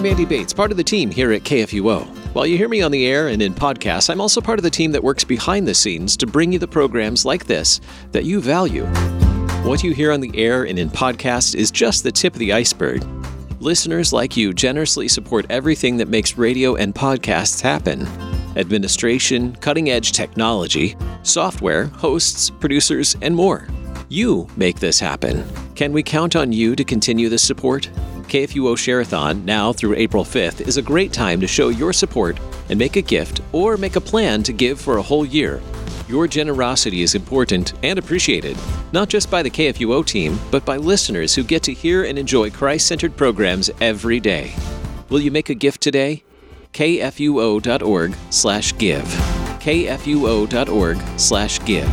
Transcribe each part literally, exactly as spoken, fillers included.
I'm Andy Bates, part of the team here at K F U O. While you hear me on the air and in podcasts, I'm also part of the team that works behind the scenes to bring you the programs like this that you value. What you hear on the air and in podcasts is just the tip of the iceberg. Listeners like you generously support everything that makes radio and podcasts happen. Administration, cutting-edge technology, software, hosts, producers, and more. You make this happen. Can we count on you to continue this support? K F U O Share-a-thon, now through April fifth, is a great time to show your support and make a gift or make a plan to give for a whole year. Your generosity is important and appreciated, not just by the K F U O team, but by listeners who get to hear and enjoy Christ-centered programs every day. Will you make a gift today? K F U O dot org slash give. K F U O dot org slash give.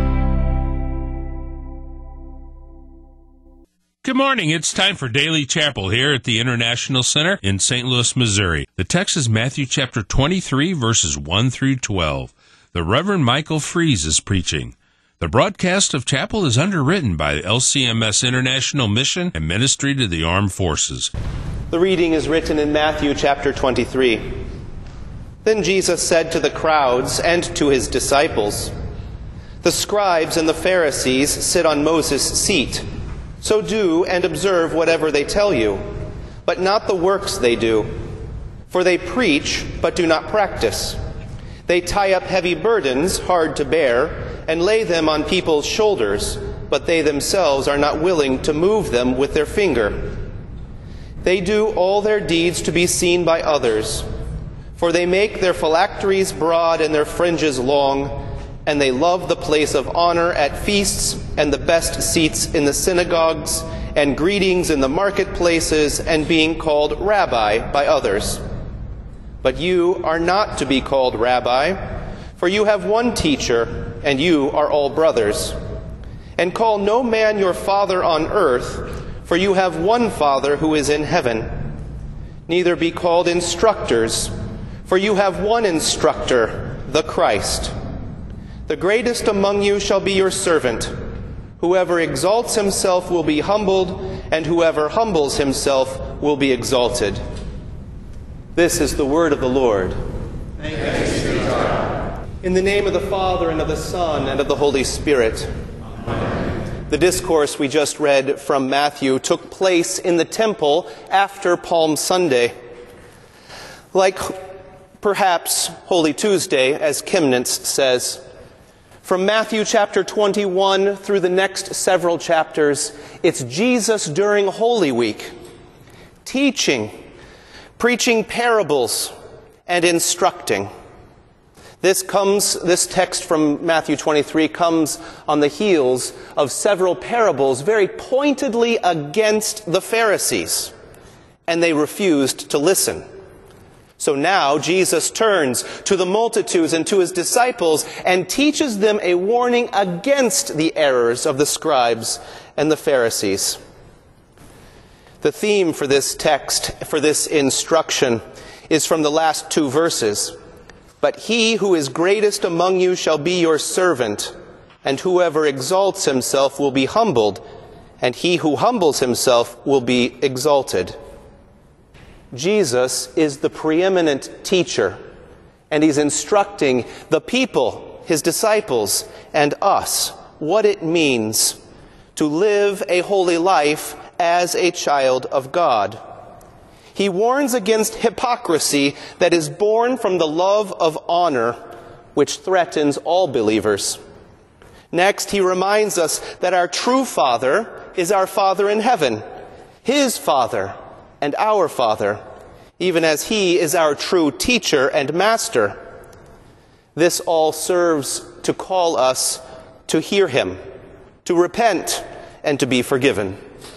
Good morning. It's time for Daily Chapel here at the International Center in Saint Louis, Missouri. The text is Matthew chapter twenty-three, verses one through twelve. The Reverend Michael Fries is preaching. The broadcast of chapel is underwritten by L C M S International Mission and Ministry to the Armed Forces. The reading is written in Matthew chapter twenty-three. Then Jesus said to the crowds and to his disciples, "The scribes and the Pharisees sit on Moses' seat. So do and observe whatever they tell you, but not the works they do. For they preach, but do not practice. They tie up heavy burdens, hard to bear, and lay them on people's shoulders, but they themselves are not willing to move them with their finger. They do all their deeds to be seen by others, for they make their phylacteries broad and their fringes long, and they love the place of honor at feasts and the best seats in the synagogues and greetings in the marketplaces and being called rabbi by others. But you are not to be called rabbi, for you have one teacher, and you are all brothers. And call no man your father on earth, for you have one Father who is in heaven. Neither be called instructors, for you have one instructor, the Christ. The greatest among you shall be your servant. Whoever exalts himself will be humbled, and whoever humbles himself will be exalted." This is the word of the Lord. Thanks be to God. In the name of the Father, and of the Son, and of the Holy Spirit. Amen. The discourse we just read from Matthew took place in the temple after Palm Sunday. Like perhaps Holy Tuesday, as Chemnitz says. From Matthew chapter twenty-one through the next several chapters, it's Jesus during Holy Week, teaching, preaching parables, and instructing. This comes, this text from Matthew twenty-three comes on the heels of several parables very pointedly against the Pharisees, and they refused to listen. So now Jesus turns to the multitudes and to his disciples and teaches them a warning against the errors of the scribes and the Pharisees. The theme for this text, for this instruction, is from the last two verses. "But he who is greatest among you shall be your servant, and whoever exalts himself will be humbled, and he who humbles himself will be exalted." Jesus is the preeminent teacher, and he's instructing the people, his disciples, and us what it means to live a holy life as a child of God. He warns against hypocrisy that is born from the love of honor, which threatens all believers. Next, he reminds us that our true Father is our Father in heaven, his Father and our Father, even as he is our true teacher and master. This all serves to call us to hear him, to repent, and to be forgiven.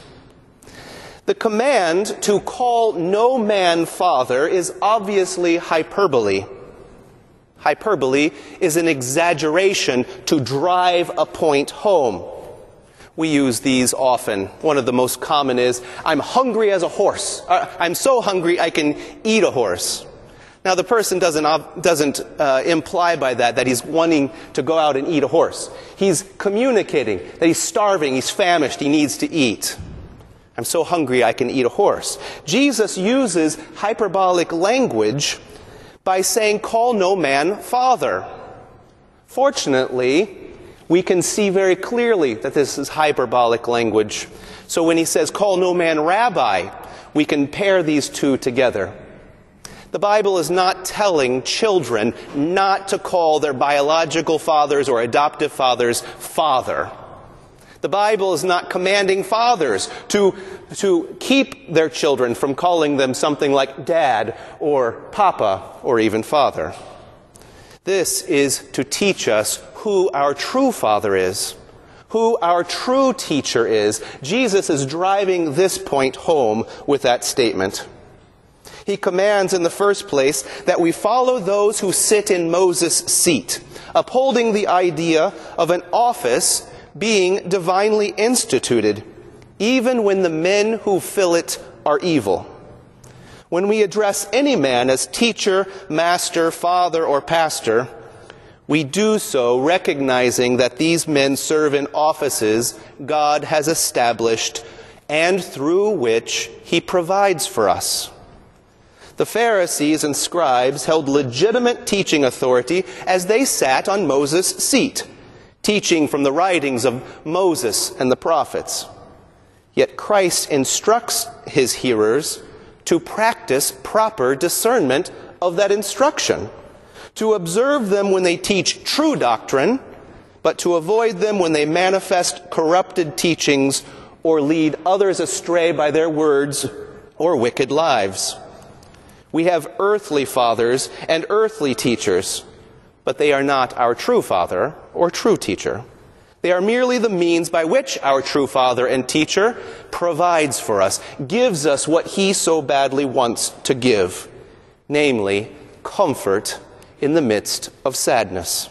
The command to call no man father is obviously hyperbole. Hyperbole is an exaggeration to drive a point home. We use these often. One of the most common is, "I'm hungry as a horse." Uh, I'm so hungry I can eat a horse. Now the person doesn't, uh, doesn't uh, imply by that that he's wanting to go out and eat a horse. He's communicating that he's starving, he's famished, he needs to eat. I'm so hungry I can eat a horse. Jesus uses hyperbolic language by saying, call no man father. Fortunately, we can see very clearly that this is hyperbolic language. So when he says, call no man rabbi, we can pair these two together. The Bible is not telling children not to call their biological fathers or adoptive fathers father. The Bible is not commanding fathers to, to keep their children from calling them something like dad or papa or even father. This is to teach us who our true Father is, who our true teacher is. Jesus is driving this point home with that statement. He commands in the first place that we follow those who sit in Moses' seat, upholding the idea of an office being divinely instituted, even when the men who fill it are evil. When we address any man as teacher, master, father, or pastor, we do so recognizing that these men serve in offices God has established and through which He provides for us. The Pharisees and scribes held legitimate teaching authority as they sat on Moses' seat, teaching from the writings of Moses and the prophets. Yet Christ instructs His hearers to practice proper discernment of that instruction, to observe them when they teach true doctrine, but to avoid them when they manifest corrupted teachings or lead others astray by their words or wicked lives. We have earthly fathers and earthly teachers, but they are not our true father or true teacher. They are merely the means by which our true father and teacher provides for us, gives us what He so badly wants to give, namely comfort in the midst of sadness.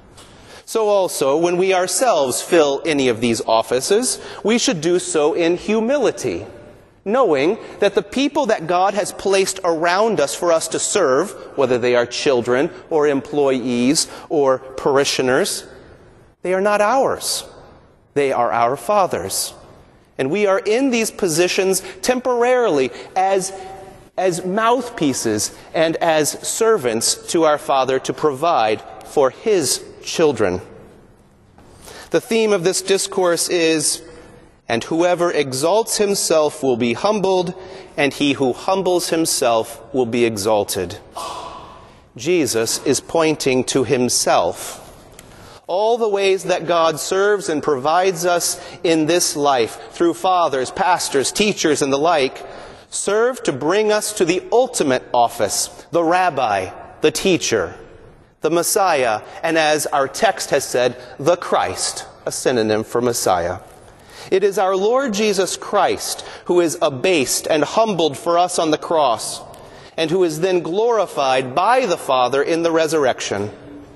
So also, when we ourselves fill any of these offices, we should do so in humility, knowing that the people that God has placed around us for us to serve, whether they are children or employees or parishioners, they are not ours. They are our Father's. And we are in these positions temporarily as as mouthpieces and as servants to our Father to provide for His children. The theme of this discourse is, and whoever exalts himself will be humbled, and he who humbles himself will be exalted. Jesus is pointing to Himself. All the ways that God serves and provides us in this life, through fathers, pastors, teachers, and the like, serve to bring us to the ultimate office, the rabbi, the teacher, the Messiah, and as our text has said, the Christ, a synonym for Messiah. It is our Lord Jesus Christ who is abased and humbled for us on the cross, and who is then glorified by the Father in the resurrection.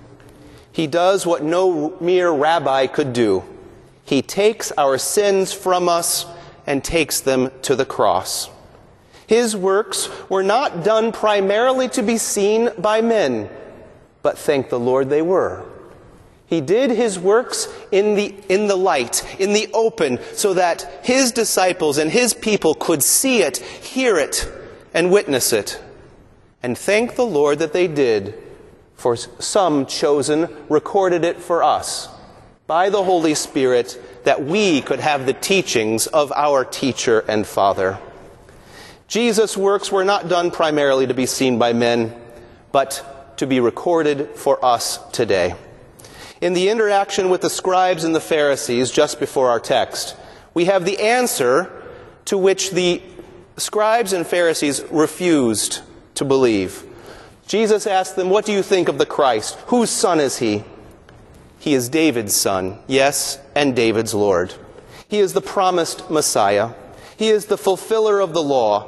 He does what no mere rabbi could do. He takes our sins from us and takes them to the cross. His works were not done primarily to be seen by men, but thank the Lord they were. He did His works in the, in the light, in the open, so that His disciples and His people could see it, hear it, and witness it. And thank the Lord that they did, for some chosen recorded it for us by the Holy Spirit, that we could have the teachings of our teacher and Father. Jesus' works were not done primarily to be seen by men, but to be recorded for us today. In the interaction with the scribes and the Pharisees just before our text, we have the answer to which the scribes and Pharisees refused to believe. Jesus asked them, "What do you think of the Christ? Whose son is He?" He is David's son, yes, and David's Lord. He is the promised Messiah. He is the fulfiller of the law.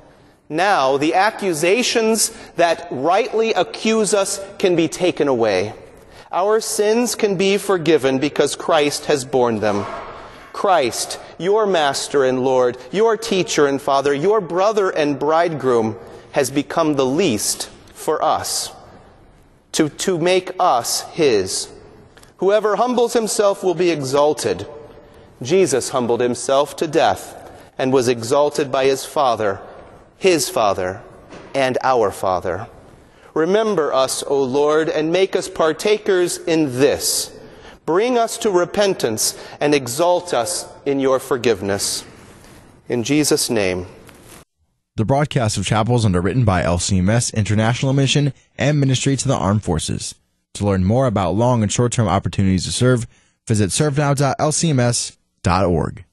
Now, the accusations that rightly accuse us can be taken away. Our sins can be forgiven because Christ has borne them. Christ, your Master and Lord, your teacher and Father, your brother and bridegroom, has become the least for us, to, to make us His. Whoever humbles himself will be exalted. Jesus humbled Himself to death, and was exalted by his Father, his Father, and our Father. Remember us, O Lord, and make us partakers in this. Bring us to repentance and exalt us in your forgiveness. In Jesus' name. The broadcast of chapel is underwritten by L C M S International Mission and Ministry to the Armed Forces. To learn more about long and short-term opportunities to serve, visit serve now dot l c m s dot org.